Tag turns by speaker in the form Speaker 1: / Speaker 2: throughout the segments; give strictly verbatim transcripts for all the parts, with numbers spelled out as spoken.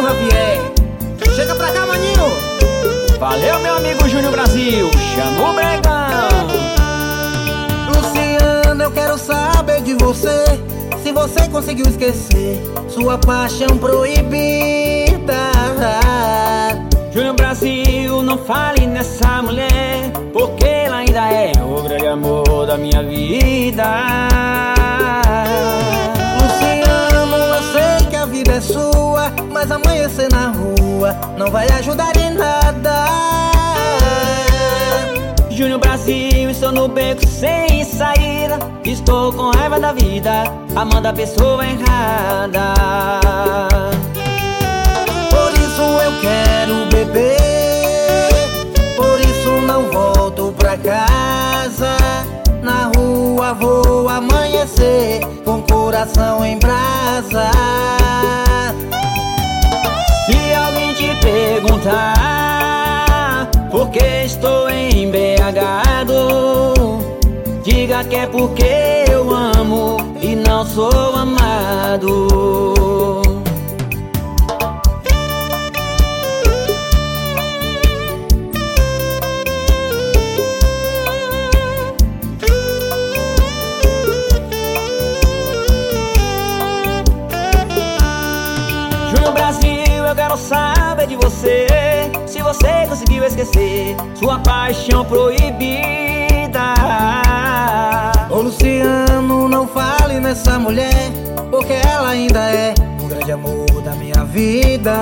Speaker 1: Javier. Chega pra cá, maninho.
Speaker 2: Valeu, meu amigo Júnior Brasil. Chama o Bregão.
Speaker 1: Luciano, eu quero saber de você, se você conseguiu esquecer sua paixão proibida.
Speaker 2: Júnior Brasil, não fale nessa mulher, porque ela ainda é o grande amor da minha vida.
Speaker 1: Luciano, eu sei que a vida é sua, mas amanhecer na rua não vai ajudar em nada.
Speaker 2: Júnior Brasil, estou no beco sem saída, estou com raiva da vida, amando a pessoa errada.
Speaker 1: Por isso eu quero beber, por isso não volto pra casa. Na rua vou amanhecer com o coração em brasa.
Speaker 2: Se alguém te perguntar por que estou embriagado, diga que é porque eu amo e não sou amado. Júnior Brasil, eu quero saber de você, se você conseguiu esquecer sua paixão proibida.
Speaker 1: Ô Luciano, não fale nessa mulher, porque ela ainda é o grande amor da minha vida.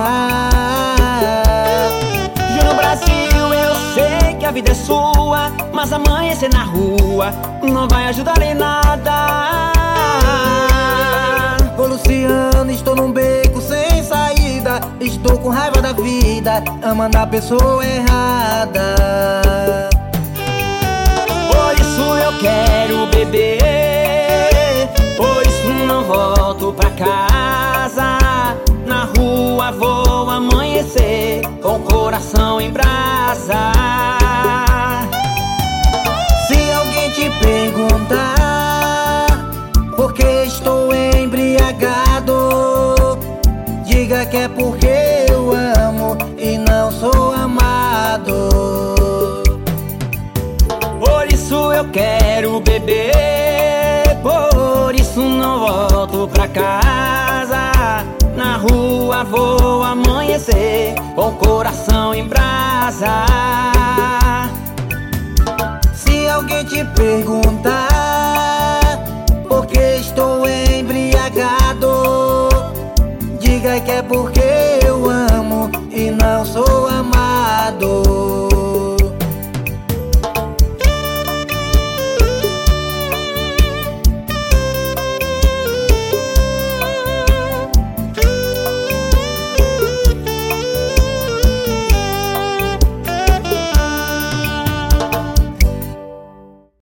Speaker 2: Júnior Brasil, eu sei que a vida é sua, mas amanhecer na rua não vai ajudar em nada.
Speaker 1: Ô Luciano, estou num beco sem saída, estou com raiva da vida, amando a pessoa errada.
Speaker 2: Por isso eu quero beber, por isso não volto pra casa. Na rua vou amanhecer com o coração em brasa.
Speaker 1: Se alguém te perguntar por que estou embriagado, diga que é porque eu amo e não sou amado.
Speaker 2: Por isso eu quero beber, por isso não volto pra casa. Na rua vou amanhecer com o coração em brasa.
Speaker 1: Se alguém te perguntar por que estou embriagado, diga que é porque eu amo e não sou amado.